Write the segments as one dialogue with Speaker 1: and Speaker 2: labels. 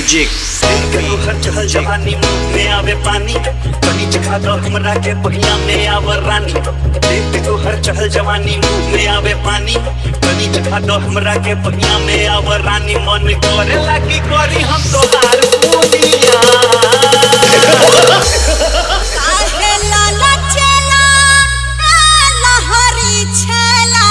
Speaker 1: music
Speaker 2: हर चहल जवानी मुंह में आवे पानी कनी चखा दो हमरा के पहिया में आवर रानी देख तो हर चहल जवानी मुंह में आवे पानी कनी चखा दो हमरा के पहिया में आवर रानी मन करे लागी करी हम तो हार पूनिया
Speaker 3: काहे लाला चला लहरी छला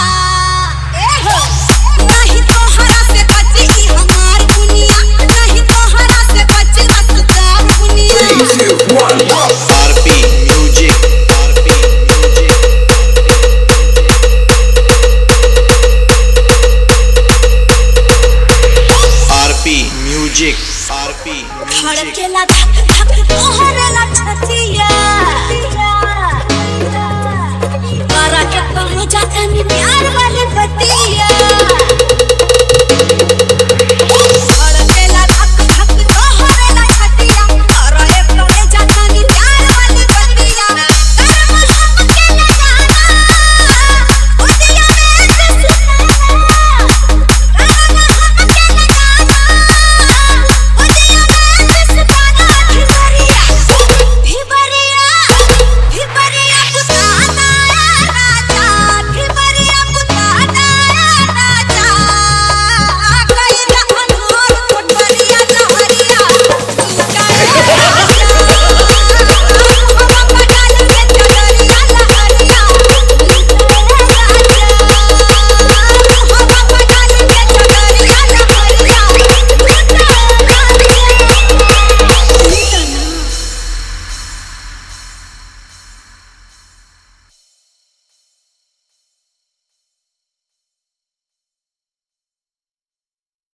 Speaker 3: नहीं तोहरा से बची ई हमार दुनिया नहीं तोहरा से बची असदार दुनिया
Speaker 1: आरपी म्यूजिक आरपी म्यूजिक
Speaker 3: धड़केला धक धक तोहरे ला छतिया करा के कहो जाता नी प्यार वाली बतिया